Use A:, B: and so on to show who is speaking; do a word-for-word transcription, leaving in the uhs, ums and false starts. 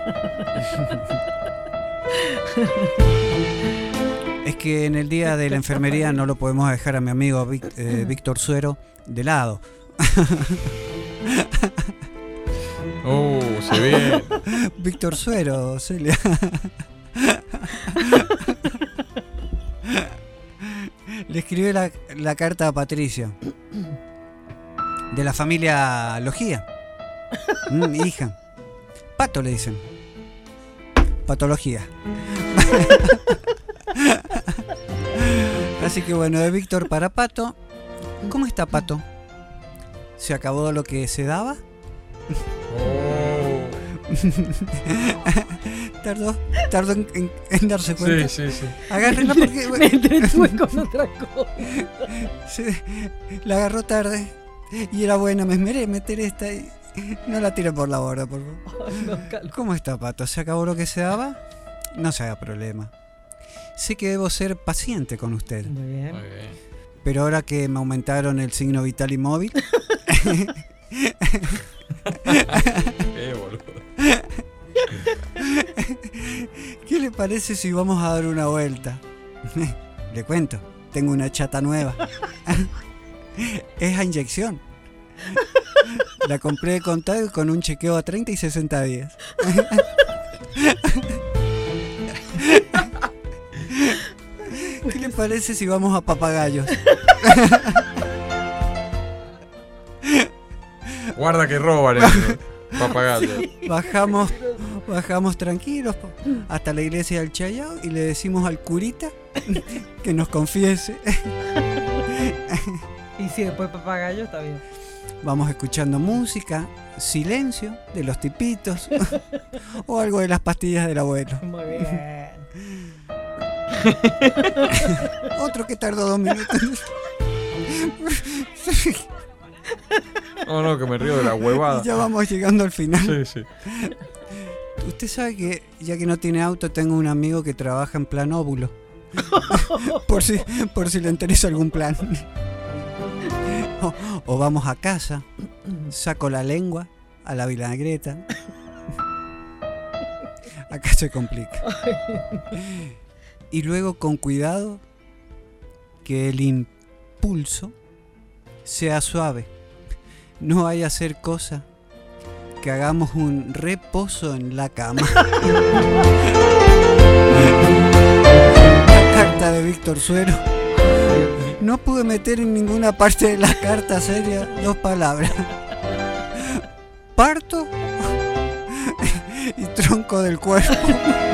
A: Es que en el día de la enfermería no lo podemos dejar a mi amigo Vic, eh, Víctor Suero de lado.
B: Oh, se ve.
A: Víctor Suero, Celia. Le escribí la, la carta a Patricia, de la familia Logía. Mm, hija. Pato le dicen. Patología. Así que bueno, de Víctor para Pato. ¿Cómo está Pato? ¿Se acabó lo que se daba?
B: Oh.
A: Tardó, tardó en, en, en darse cuenta.
B: Sí, sí, sí.
A: Agárrenla porque...
C: Me entretuve con otra cosa.
A: Se, la agarró tarde y era buena, me esmeré en meter esta y no la tiré por la borda, por favor.
C: Ay, no, calma.
A: ¿Cómo está, Pato? ¿Se acabó lo que se daba? No se haga problema. Sé que debo ser paciente con usted,
C: Muy bien.
B: Muy bien.
A: pero ahora que me aumentaron el signo vital y móvil...
B: Qué boludo.
A: ¿Qué le parece si vamos a dar una vuelta? Le cuento, tengo una chata nueva. Es a inyección. La compré de contado y con un chequeo a treinta y sesenta días. ¿Qué le parece si vamos a Papagayos?
B: Guarda que roban el papagayo.
A: Bajamos, bajamos tranquilos hasta la iglesia del Chayao y le decimos al curita que nos confiese.
C: Y si después papagayo, está bien.
A: Vamos escuchando música, silencio de los tipitos o algo de las pastillas del abuelo.
C: Muy bien.
A: Otro que tardó dos minutos.
B: No, no, que me río de la huevada.
A: Ya vamos llegando al final.
B: Sí, sí.
A: Usted sabe que ya que no tiene auto tengo un amigo que trabaja en plan óvulo. por si por si le interesa algún plan. O, o vamos a casa, saco la lengua a la vinagreta. Acá se complica. Y luego con cuidado que el impulso sea suave. No vaya a ser cosa que hagamos un reposo en la cama. La carta de Víctor Suero. No pude meter en ninguna parte de la carta seria dos palabras. Parto y tronco del cuerpo.